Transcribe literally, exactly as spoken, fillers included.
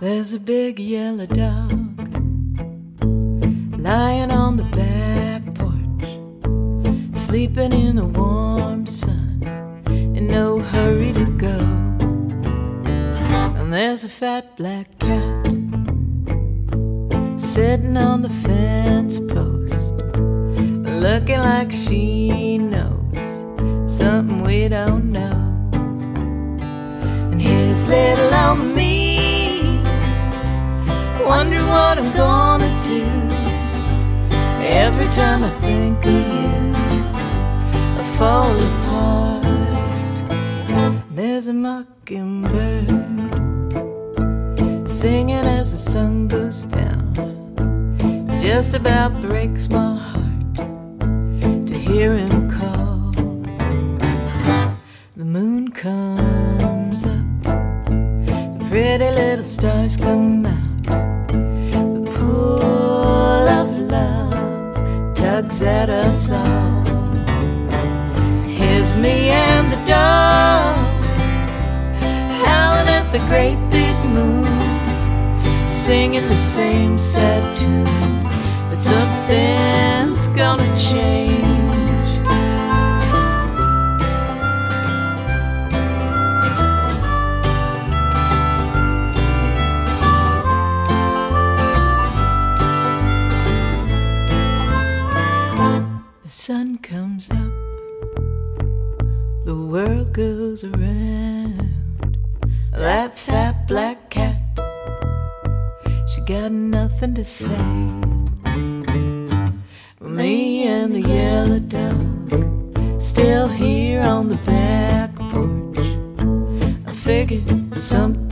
There's a big yellow dog lying on the back porch, sleeping in the warm sun, in no hurry to go. And there's a fat black cat sitting on the fence post, looking like she knows something we don't know. And here's little old me, wondering what I'm gonna do. Every time I think of you, I fall apart. There's a mockingbird singing as the sun goes down. It just about breaks my heart to hear him call. The moon comes up, the pretty little stars come out. Tugs at us all. Here's me and the dog howling at the great big moon, singing the same sad tune, but something's gonna change. The sun comes up, the world goes around. That fat black cat, she got nothing to say. Me and the yellow dog still here on the back porch. I figured something